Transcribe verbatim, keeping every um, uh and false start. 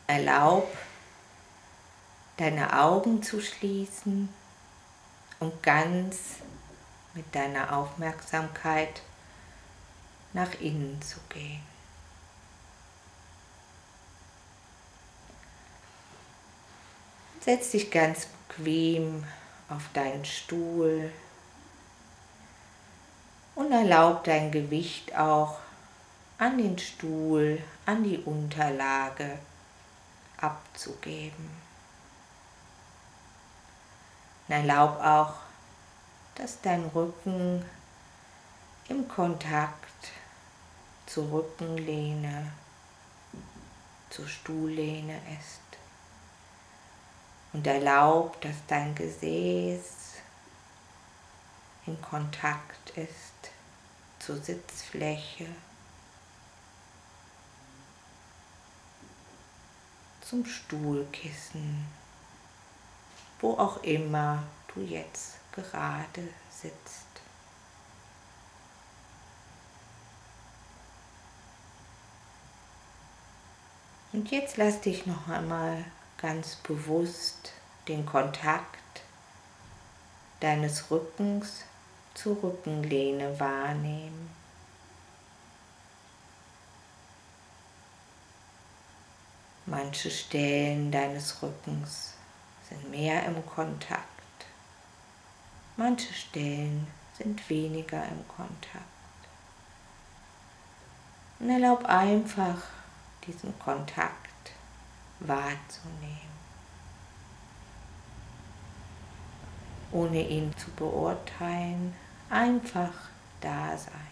Erlaub, deine Augen zu schließen und ganz mit deiner Aufmerksamkeit nach innen zu gehen. Setz dich ganz bequem auf deinen Stuhl und erlaub dein Gewicht auch an den Stuhl, an die Unterlage abzugeben. Und erlaub auch, dass dein Rücken im Kontakt zur Rückenlehne, zur Stuhllehne ist. Und erlaub, dass dein Gesäß in Kontakt ist zur Sitzfläche, zum Stuhlkissen, wo auch immer du jetzt gerade sitzt. Und jetzt lass dich noch einmal ganz bewusst den Kontakt deines Rückens zur Rückenlehne wahrnehmen. Manche Stellen deines Rückens sind mehr im Kontakt, manche Stellen sind weniger im Kontakt. Und erlaub einfach, diesen Kontakt wahrzunehmen, ohne ihn zu beurteilen, einfach da sein.